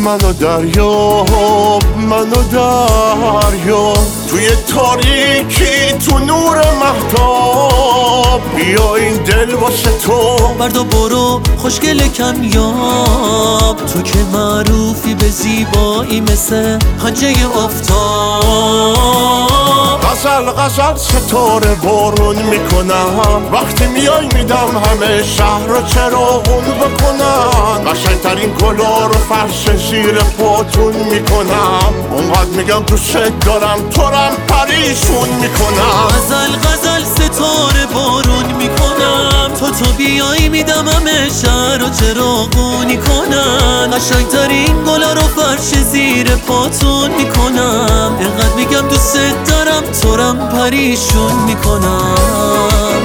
منو دریا توی تاریکی تو نور مهتاب بیا این دل واسه تو بردا برو خوشگل کمیاب تو که معروفی به زیبایی مثل پنجه آفتاب غزل ستاره بارون میکنم وقتی میای میدم همه شهر رو چراغون بکنم قشنگترین گلا رو فرش زیر پاتون میکنم اونقدر میگم دوست دارم تورم پریشون میکنم غزل ستاره بارون میکنم تو بیای میدم همه شهر رو چراغونی کنن قشنگترین گلا رو فرش زیر پاتون میکنم اینقدر میگم دوست دارم تورم پریشون میکنم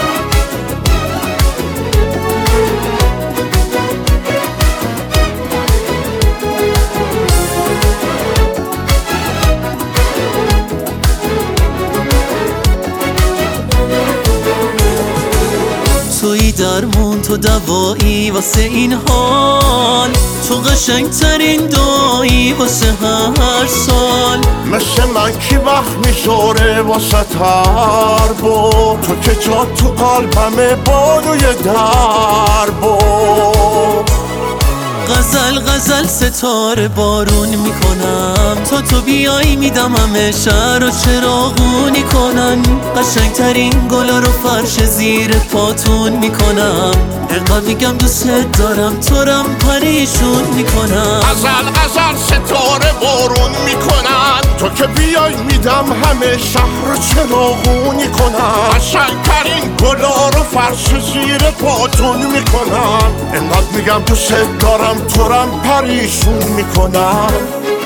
توی درمون تو دوایی واسه این حال تو قشنگترین دایی واسه هر سال مثل من کی وقت میذاره واسه هر بار تو که جا تو قلبمه بانوی در بار غزل ستاره بارون میکنم تو بیای میدم همه شهر رو چراغونی کنن قشنگترین گلا رو فرش زیر پاتون میکنم اینقدر میگم دوست دارم تورم پریشون میکنم غزل ستاره بارون میکنن تو که بیای میدم همه شهر رو چراغونی کنن قشنگترین گلا رو فرش زیر پاتون میکنن اینقدر میگم دوست دارم تورم پریشون میکنم